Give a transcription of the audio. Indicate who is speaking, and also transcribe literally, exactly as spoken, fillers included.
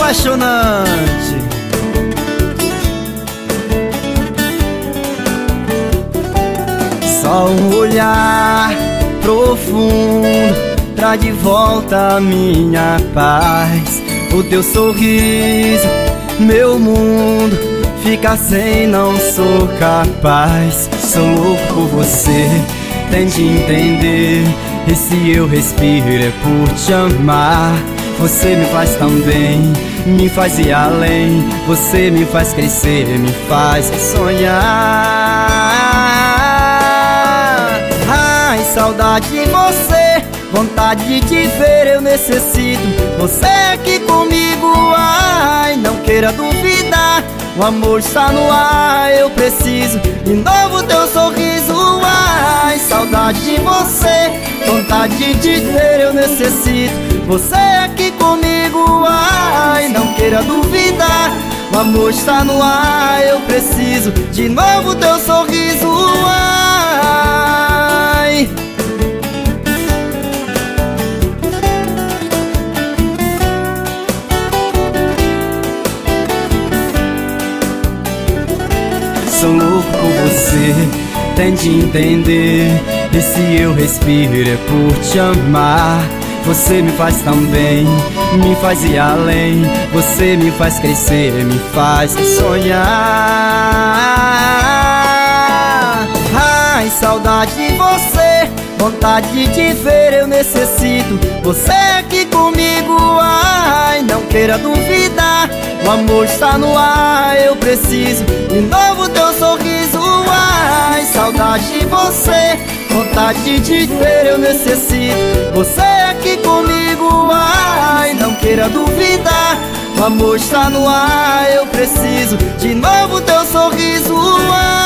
Speaker 1: apaixonante. Só um olhar profundo traz de volta a minha paz. O teu sorriso, meu mundo fica sem, não sou capaz. Sou louco por você, tente entender. Esse eu respiro é por te amar. Você me faz tão bem, me faz ir além. Você me faz crescer, me faz sonhar. Ai, saudade de você, vontade de te ver eu necessito. Você aqui comigo, ai, não queira duvidar. O amor está no ar, eu preciso de novo teu sorriso. Ai, saudade de você, vontade de te ver eu necessito. Você aqui comigo, ai, não queira duvidar. O amor está no ar, eu preciso de novo teu sorriso. Ai, sou louco por você, tente entender. Esse eu respiro é por te amar. Você me faz tão bem, me faz ir além. Você me faz crescer, me faz sonhar. Ai, saudade de você, vontade de te ver eu necessito. Você aqui comigo, ai, não queira duvidar. O amor está no ar, eu preciso de novo teu sorriso. Ai, saudade de você, vontade de te ver eu necessito. Você aqui comigo, ai, não queira duvidar. O amor está no ar, eu preciso de novo teu sorriso. Ai,